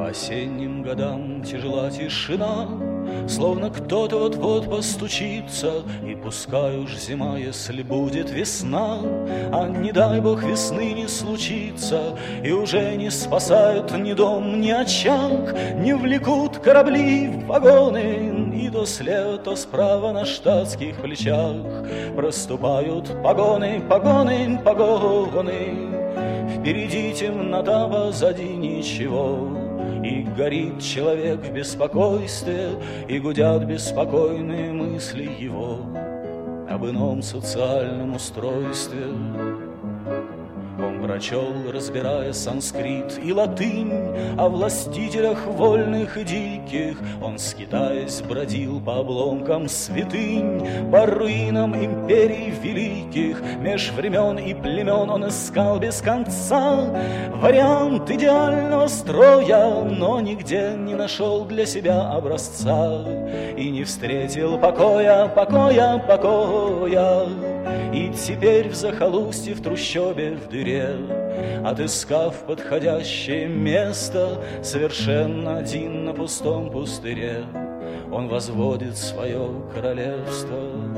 По осенним годам тяжела тишина, словно кто-то вот-вот постучится. И пускай уж зима, если будет весна, а не дай бог весны не случится, и уже не спасают ни дом, ни очаг, не влекут корабли в вагоны, и то слева, то справа на штатских плечах проступают погоны, погоны, погоны. Впереди темнота, позади ничего, и горит человек в беспокойстве, и гудят беспокойные мысли его об ином социальном устройстве. Он прочел, разбирая санскрит и латынь, о властителях вольных и диких. Он, скитаясь, бродил по обломкам святынь, по руинам империй великих. Меж времен и племен он искал без конца вариант идеального строя, но нигде не нашел для себя образца и не встретил покоя, покоя, покоя. И теперь в захолустье, в трущобе, в дыре, отыскав подходящее место, совершенно один на пустом пустыре, он возводит свое королевство.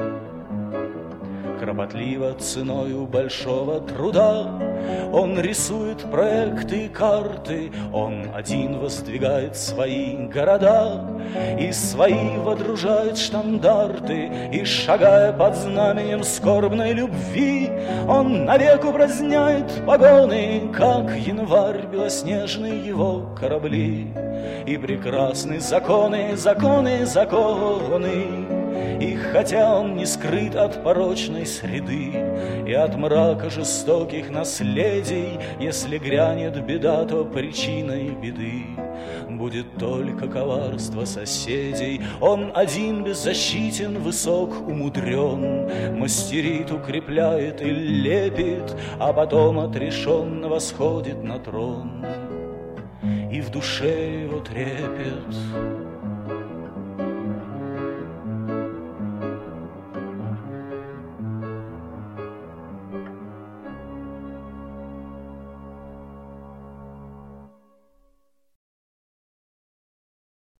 Кропотливо, ценою большого труда, он рисует проекты и карты, он один воздвигает свои города и свои водружает штандарты, и, шагая под знаменем скорбной любви, он навек упраздняет погоны, как январь белоснежный его корабли. И прекрасны законы, законы, законы. И хотя он не скрыт от порочной среды и от мрака жестоких наследий, если грянет беда, то причиной беды будет только коварство соседей. Он один беззащитен, высок, умудрен, мастерит, укрепляет и лепит, а потом отрешенно восходит на трон. И в душе его трепет.